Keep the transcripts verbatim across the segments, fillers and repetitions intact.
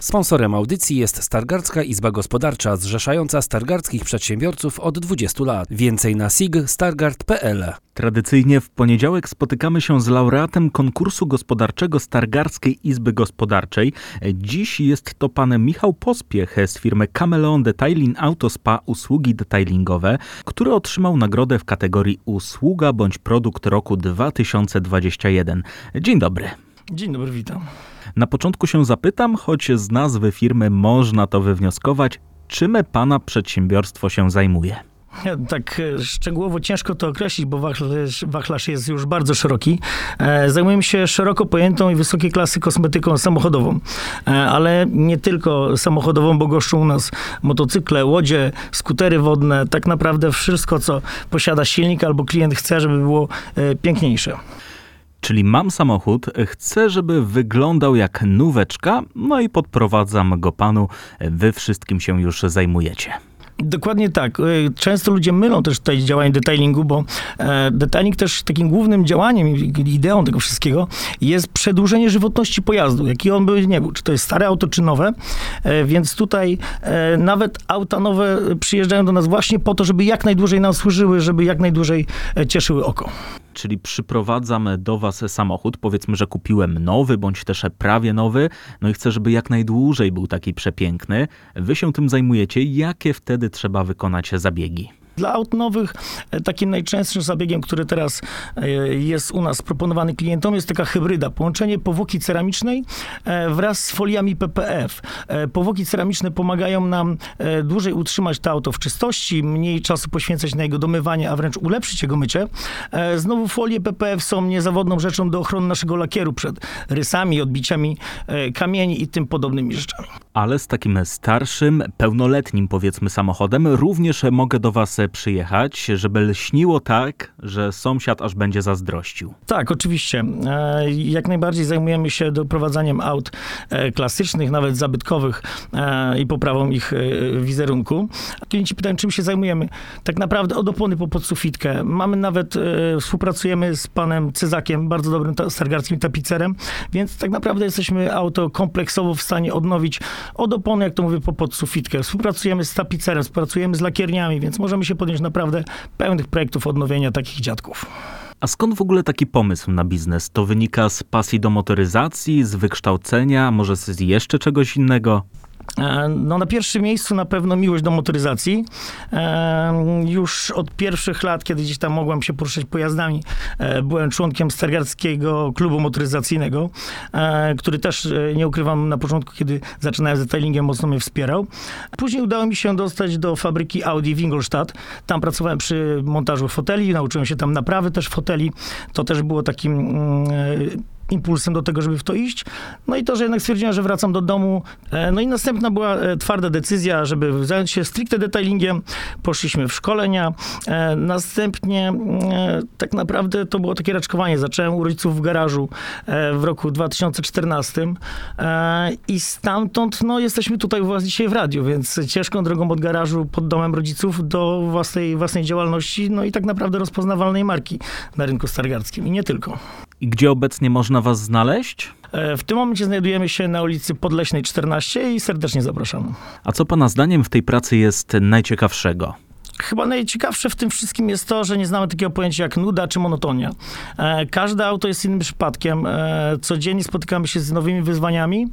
Sponsorem audycji jest Stargardzka Izba Gospodarcza, zrzeszająca stargardzkich przedsiębiorców od dwudziestu lat. Więcej na sig kropka stargard kropka p l. Tradycyjnie w poniedziałek spotykamy się z laureatem konkursu gospodarczego Stargardzkiej Izby Gospodarczej. Dziś jest to pan Michał Pospiech z firmy Kameleon Detailing Auto Spa Usługi detailingowe, który otrzymał nagrodę w kategorii Usługa bądź Produkt roku dwa tysiące dwudziesty pierwszy. Dzień dobry. Dzień dobry, witam. Na początku się zapytam, choć z nazwy firmy można to wywnioskować, czym pana przedsiębiorstwo się zajmuje? Tak szczegółowo ciężko to określić, bo wachlarz, wachlarz jest już bardzo szeroki. Zajmujemy się szeroko pojętą i wysokiej klasy kosmetyką samochodową, ale nie tylko samochodową, bo goszczą u nas motocykle, łodzie, skutery wodne, tak naprawdę wszystko, co posiada silnik albo klient chce, żeby było piękniejsze. Czyli mam samochód, chcę, żeby wyglądał jak nóweczka, no i podprowadzam go panu, wy wszystkim się już zajmujecie. Dokładnie tak. Często ludzie mylą też tutaj działanie detailingu, bo detailing też takim głównym działaniem i ideą tego wszystkiego jest przedłużenie żywotności pojazdu, jaki on by nie był. Czy to jest stare auto, czy nowe. Więc tutaj nawet auta nowe przyjeżdżają do nas właśnie po to, żeby jak najdłużej nam służyły, żeby jak najdłużej cieszyły oko. Czyli przyprowadzam do was samochód, powiedzmy, że kupiłem nowy, bądź też prawie nowy, no i chcę, żeby jak najdłużej był taki przepiękny. Wy się tym zajmujecie. Jakie wtedy trzeba wykonać zabiegi? Dla aut nowych takim najczęstszym zabiegiem, który teraz jest u nas proponowany klientom, jest taka hybryda. Połączenie powłoki ceramicznej wraz z foliami P P F. Powłoki ceramiczne pomagają nam dłużej utrzymać to auto w czystości, mniej czasu poświęcać na jego domywanie, a wręcz ulepszyć jego mycie. Znowu folie P P F są niezawodną rzeczą do ochrony naszego lakieru przed rysami, odbiciami kamieni i tym podobnymi rzeczami. Ale z takim starszym, pełnoletnim powiedzmy samochodem również mogę do was przyjechać, żeby lśniło tak, że sąsiad aż będzie zazdrościł. Tak, oczywiście. Jak najbardziej zajmujemy się doprowadzaniem aut klasycznych, nawet zabytkowych i poprawą ich wizerunku. Klienci pytają, czym się zajmujemy. Tak naprawdę od opony po podsufitkę. Mamy nawet, współpracujemy z panem Cyzakiem, bardzo dobrym stargardzkim tapicerem, więc tak naprawdę jesteśmy auto kompleksowo w stanie odnowić od opony, jak to mówię, po podsufitkę. Współpracujemy z tapicerem, współpracujemy z lakierniami, więc możemy się podjąć naprawdę pełnych projektów odnowienia takich dziadków. A skąd w ogóle taki pomysł na biznes? To wynika z pasji do motoryzacji, z wykształcenia, może z jeszcze czegoś innego? No na pierwszym miejscu na pewno miłość do motoryzacji. Już od pierwszych lat, kiedy gdzieś tam mogłem się poruszać pojazdami, byłem członkiem Stargardzkiego Klubu Motoryzacyjnego, który też, nie ukrywam, na początku, kiedy zaczynałem z detailingiem, mocno mnie wspierał. Później udało mi się dostać do fabryki Audi w Ingolstadt. Tam pracowałem przy montażu foteli, nauczyłem się tam naprawy też foteli. To też było takim impulsem do tego, żeby w to iść. No i to, że jednak stwierdziłem, że wracam do domu. No i następna była twarda decyzja, żeby zająć się stricte detailingiem. Poszliśmy w szkolenia. Następnie tak naprawdę to było takie raczkowanie. Zacząłem u rodziców w garażu w roku dwa tysiące czternastym i stamtąd no, jesteśmy tutaj u was dzisiaj w radiu, więc ciężką drogą od garażu pod domem rodziców do własnej, własnej działalności, no i tak naprawdę rozpoznawalnej marki na rynku stargardzkim i nie tylko. I gdzie obecnie można was znaleźć? W tym momencie znajdujemy się na ulicy Podleśnej czternaście i serdecznie zapraszamy. A co pana zdaniem w tej pracy jest najciekawszego? Chyba najciekawsze w tym wszystkim jest to, że nie znamy takiego pojęcia jak nuda czy monotonia. Każde auto jest innym przypadkiem. Codziennie spotykamy się z nowymi wyzwaniami,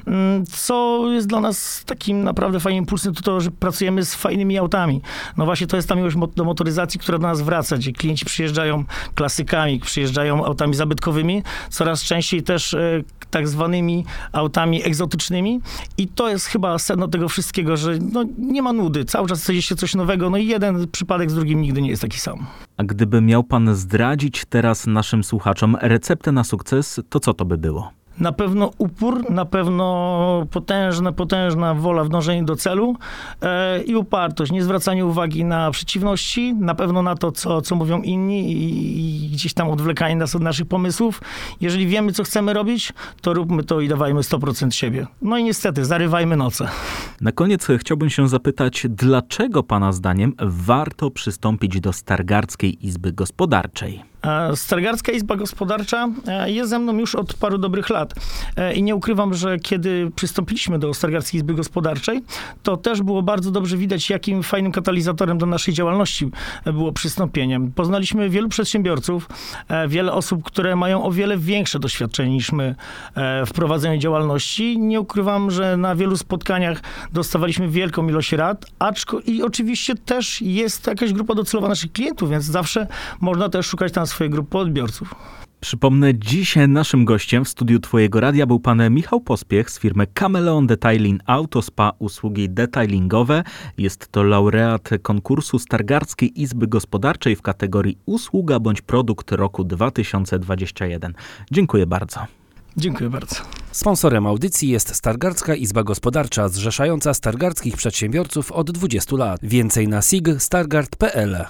co jest dla nas takim naprawdę fajnym impulsem, to to, że pracujemy z fajnymi autami. No właśnie to jest ta miłość do motoryzacji, która do nas wraca, gdzie klienci przyjeżdżają klasykami, przyjeżdżają autami zabytkowymi, coraz częściej też tak zwanymi autami egzotycznymi i to jest chyba sedno tego wszystkiego, że no, nie ma nudy, cały czas dzieje się coś nowego, no i jeden przypadek z drugim nigdy nie jest taki sam. A gdyby miał pan zdradzić teraz naszym słuchaczom receptę na sukces, to co to by było? Na pewno upór, na pewno potężna, potężna wola w dążeniu do celu e, i upartość, nie zwracanie uwagi na przeciwności, na pewno na to, co, co mówią inni i, i gdzieś tam odwlekanie nas od naszych pomysłów. Jeżeli wiemy, co chcemy robić, to róbmy to i dawajmy sto procent siebie. No i niestety, zarywajmy noce. Na koniec chciałbym się zapytać, dlaczego pana zdaniem warto przystąpić do Stargardzkiej Izby Gospodarczej? Stargardzka Izba Gospodarcza jest ze mną już od paru dobrych lat i nie ukrywam, że kiedy przystąpiliśmy do Stargardzkiej Izby Gospodarczej, to też było bardzo dobrze widać, jakim fajnym katalizatorem do naszej działalności było przystąpienie. Poznaliśmy wielu przedsiębiorców, wiele osób, które mają o wiele większe doświadczenie niż my w prowadzeniu działalności. Nie ukrywam, że na wielu spotkaniach dostawaliśmy wielką ilość rad, aczko i oczywiście też jest jakaś grupa docelowa naszych klientów, więc zawsze można też szukać tam swojej grupy odbiorców. Przypomnę, dziś naszym gościem w studiu Twojego Radia był pan Michał Pospiech z firmy Kameleon Detailing Auto Spa, usługi detailingowe. Jest to laureat konkursu Stargardzkiej Izby Gospodarczej w kategorii usługa bądź produkt roku dwa tysiące dwudziesty pierwszy. Dziękuję bardzo. Dziękuję bardzo. Sponsorem audycji jest Stargardzka Izba Gospodarcza, zrzeszająca stargardzkich przedsiębiorców od dwudziestu lat. Więcej na sig stargard kropka p l.